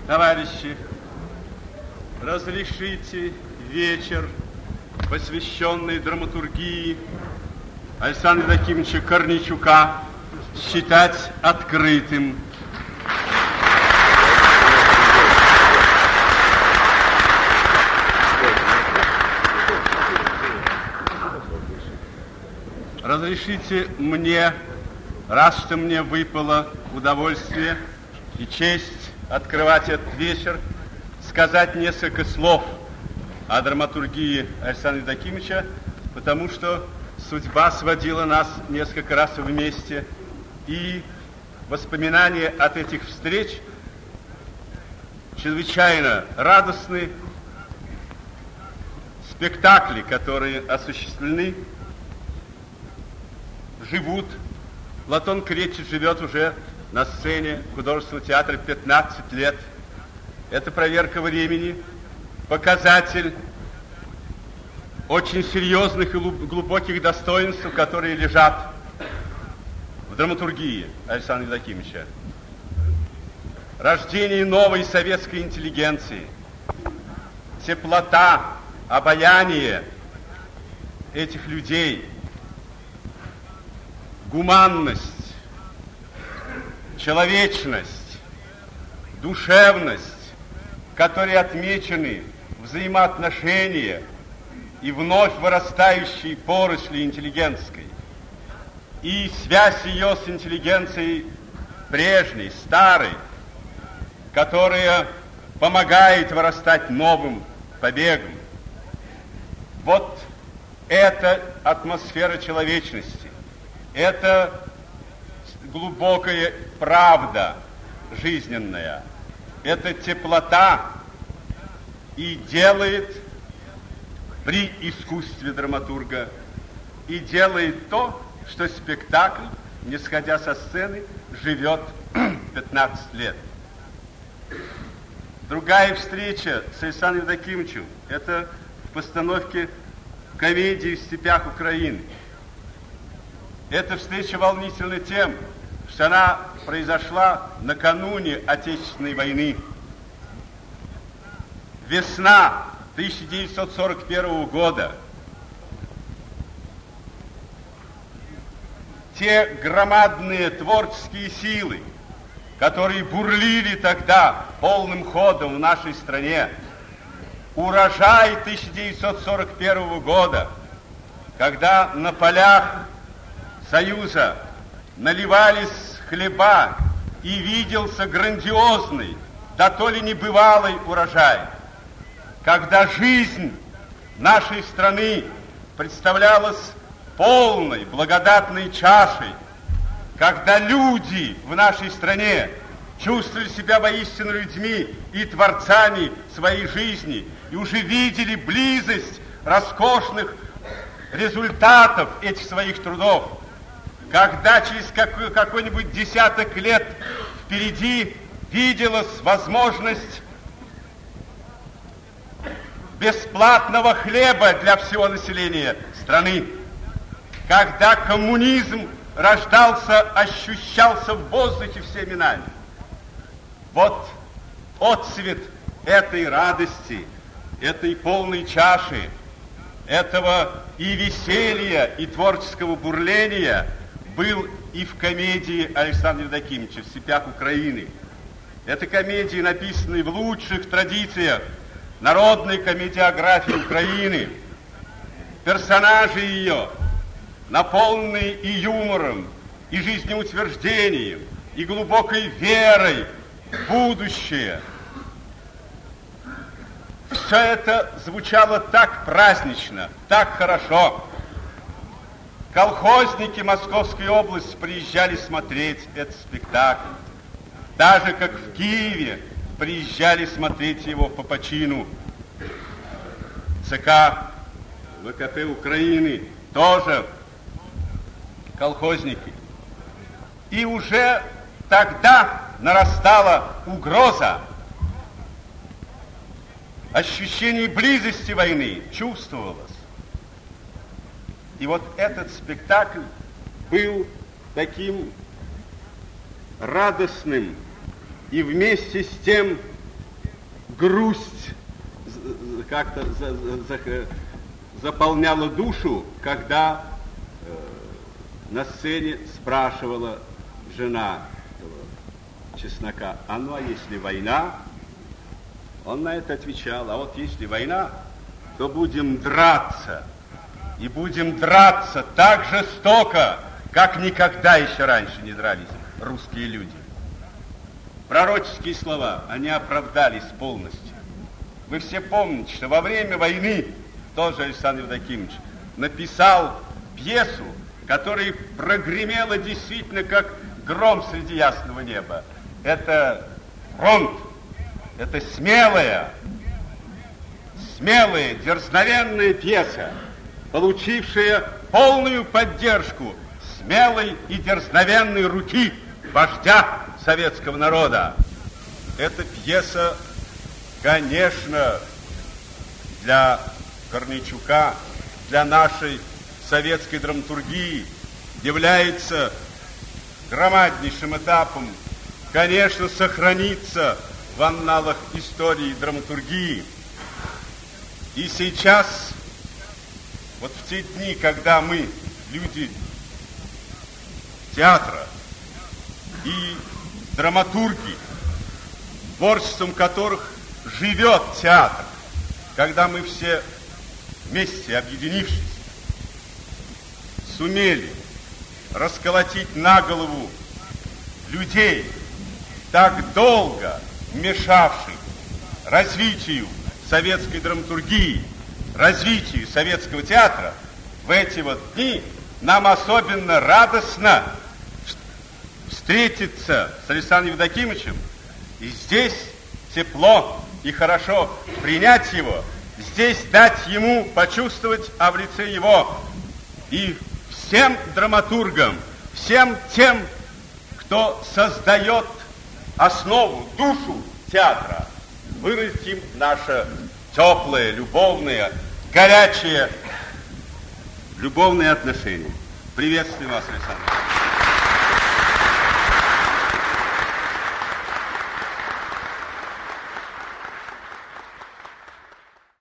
Товарищи, разрешите вечер, посвященный драматургии Александра Евдокимовича Корнейчука, считать открытым. Разрешите мне, раз что мне выпало удовольствие и честь открывать этот вечер, сказать несколько слов о драматургии Александра Евдокимовича, потому что судьба сводила нас несколько раз вместе, и воспоминания от этих встреч чрезвычайно радостны. Спектакли, которые осуществлены, живут. Платон Кретич живет уже на сцене художественного театра 15 лет. Это проверка времени, показатель очень серьезных и глубоких достоинств, которые лежат в драматургии Александра Евдокимовича. Рождение новой советской интеллигенции, теплота, обаяние этих людей, гуманность, человечность, душевность, которые отмечены взаимоотношения и вновь вырастающей поросли интеллигентской, и связь ее с интеллигенцией прежней, старой, которая помогает вырастать новым побегом. Вот это атмосфера человечности, это глубокая правда жизненная, это теплота и делает при искусстве драматурга, и делает то, что спектакль, не сходя со сцены, живет 15 лет. Другая встреча с Александром Евдокимовичем – это в постановке комедии «В степях Украины». Эта встреча волнительна тем, что она произошла накануне Отечественной войны. Весна 1941 года. Те громадные творческие силы, которые бурлили тогда полным ходом в нашей стране, урожай 1941 года, когда на полях Союза наливались хлеба и виделся грандиозный, да то ли небывалый урожай, когда жизнь нашей страны представлялась полной, благодатной чашей, когда люди в нашей стране чувствовали себя воистину людьми и творцами своей жизни, и уже видели близость роскошных результатов этих своих трудов, когда через какой-нибудь десяток лет впереди виделась возможность бесплатного хлеба для всего населения страны, когда коммунизм рождался, ощущался в воздухе всеми нами. Вот отцвет этой радости, этой полной чаши, этого и веселья, и творческого бурления был и в комедии Александра Евдокимовича «В степях Украины». Это комедия, написанная в лучших традициях народной комедиографии Украины. Персонажи ее, наполненные и юмором, и жизнеутверждением, и глубокой верой в будущее. Все это звучало так празднично, так хорошо. Колхозники Московской области приезжали смотреть этот спектакль. Даже как в Киеве приезжали смотреть его по почину. ЦК ВКП Украины тоже колхозники. И уже тогда нарастала угроза. Ощущение близости войны чувствовалось. И вот этот спектакль был таким радостным и вместе с тем грусть как-то заполняла душу, когда на сцене спрашивала жена Чеснока: а ну, а если война? Он на это отвечал: а вот если война, то будем драться. И будем драться так жестоко, как никогда еще раньше не дрались русские люди. Пророческие слова, они оправдались полностью. Вы все помните, что во время войны тоже Александр Евдокимович написал пьесу, которая прогремела действительно как гром среди ясного неба. Это фронт, это смелая, дерзновенная пьеса, получившая полную поддержку смелой и дерзновенной руки вождя советского народа. Эта пьеса, конечно, для Корнейчука, для нашей советской драматургии является громаднейшим этапом, конечно, сохранится в анналах истории драматургии. И сейчас, вот в те дни, когда мы, люди театра и драматурги, творчеством которых живет театр, когда мы все вместе, объединившись, сумели расколотить на голову людей, так долго мешавших развитию советской драматургии, развитию советского театра, в эти вот дни нам особенно радостно встретиться с Александром Евдокимовичем и здесь тепло и хорошо принять его, здесь дать ему почувствовать, а в лице его и всем драматургам, всем тем, кто создает основу, душу театра, выразить им наше теплое, любовное, горячее, любовное отношение. Приветствую вас, Александр.